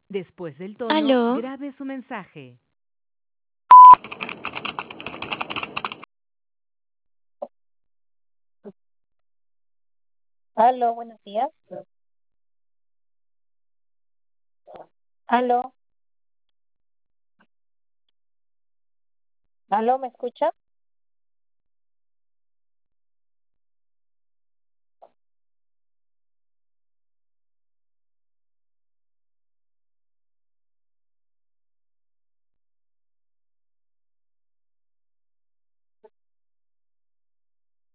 Después del tono, Aló, grabe su mensaje. Aló, buenos días. Aló, aló, ¿me escucha?